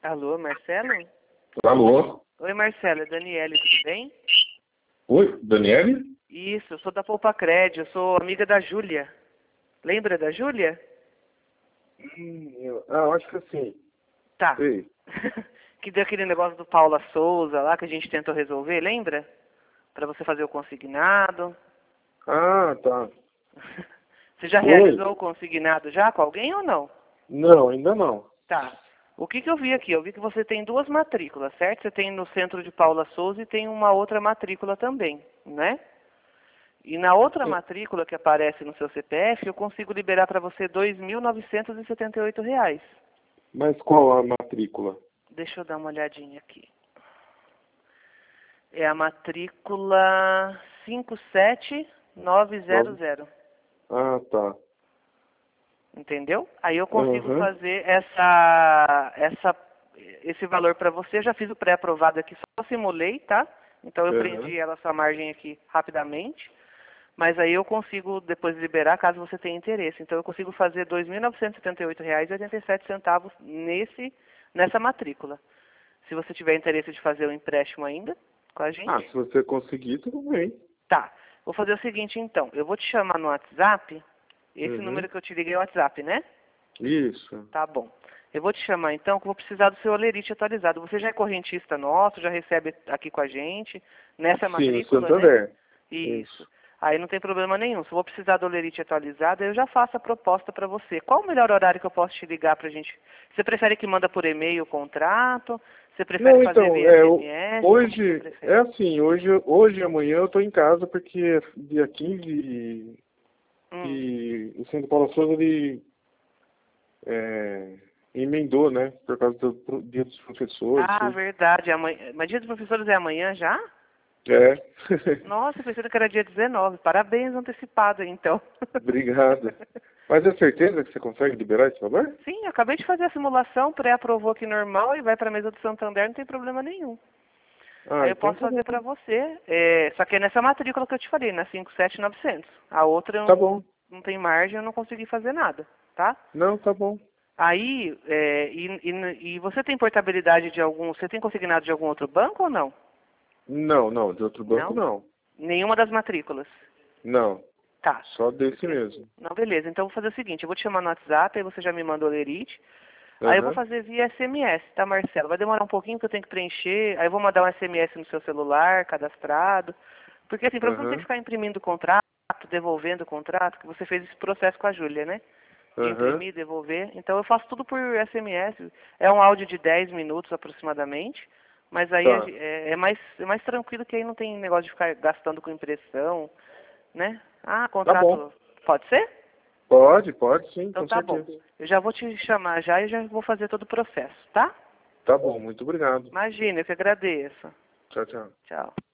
Alô, Marcelo? Alô? Oi, Marcelo, é Daniele, tudo bem? Oi, Daniele? Isso, eu sou da Poupa Cred, eu sou amiga da Júlia. Lembra da Júlia? Eu acho que sim. Tá. Sei. Que deu aquele negócio do Paula Souza lá que a gente tentou resolver, lembra? Pra você fazer o consignado. Ah, tá. Você já Oi? realizou o consignado já com alguém ou não? Não, ainda não. Tá. O que eu vi aqui? Eu vi que você tem duas matrículas, certo? Você tem no centro de Paula Souza e tem uma outra matrícula também, né? E na outra matrícula que aparece no seu CPF, eu consigo liberar para você R$ 2.978. Mas qual a matrícula? Deixa eu dar uma olhadinha aqui. É a matrícula 57900. Ah, tá. Entendeu? Aí eu consigo Aham. fazer esse valor para você. Eu já fiz o pré-aprovado aqui, só simulei, tá? Então eu Aham. preenchi essa margem aqui rapidamente. Mas aí eu consigo depois liberar caso você tenha interesse. Então eu consigo fazer R$ 2.978,87 nessa matrícula. Se você tiver interesse de fazer o empréstimo ainda com a Ah, gente. se você conseguir, tudo bem. Tá. Vou fazer o seguinte então. Eu vou te chamar no WhatsApp. Esse Uhum. número que eu te liguei é o WhatsApp, né? Isso. Tá bom. Eu vou te chamar então, que eu vou precisar do seu olerite atualizado. Você já é correntista nosso, já recebe aqui com a gente, nessa Sim, no matrícula, né? Santander. Isso. Isso. Aí não tem problema nenhum. Se eu vou precisar do olerite atualizado, eu já faço a proposta para você. Qual o melhor horário que eu posso te ligar pra gente? Você prefere que manda por e-mail o contrato? Você prefere Não, fazer então, via SMS? Como que você hoje, é prefere? assim, hoje e amanhã eu tô em casa porque dia 15 Hum. e o Centro Paulo Souza, ele é, emendou, né? Por causa do Dia dos Professores, Ah, tudo. verdade. Amanhã... Mas dia dos professores é amanhã já? É. Nossa, eu pensei que era dia 19. Parabéns antecipado, então. Obrigado. Mas é certeza que você consegue liberar esse valor? Sim, eu acabei de fazer a simulação, pré-aprovou aqui normal e vai para a mesa do Santander, não tem problema nenhum. Ah, Aí eu então posso tá fazer para bom. você, só que é nessa matrícula que eu te falei, na 57900. A outra eu Tá bom. não tem margem, eu não consegui fazer nada, tá? Não, tá bom. Aí, e você tem portabilidade de algum, você tem consignado de algum outro banco ou não? Não, não, de outro banco Não? não. Nenhuma das matrículas? Não, Tá. só desse Porque, mesmo. não, beleza. Então eu vou fazer o seguinte, eu vou te chamar no WhatsApp, aí você já me manda o lerite. Aí eu vou Aham, fazer via SMS, tá, Marcelo? Vai demorar um pouquinho que eu tenho que preencher. Aí eu vou mandar um SMS no seu celular, cadastrado. Porque assim, pra você não ter que aham, ficar imprimindo o contrato, devolvendo o contrato, que você fez esse processo com a Júlia, né? De aham. imprimir, devolver. Então eu faço tudo por SMS. É um áudio de 10 minutos aproximadamente. Mas aí Tá, é mais tranquilo que aí não tem negócio de ficar gastando com impressão, né? Ah, tá bom. contrato. Pode ser? Pode sim, Então com tá bom. certeza. Eu já vou te chamar já e já vou fazer todo o processo, tá? Tá bom, muito obrigado. Imagina, eu que agradeço. Tchau, tchau. Tchau.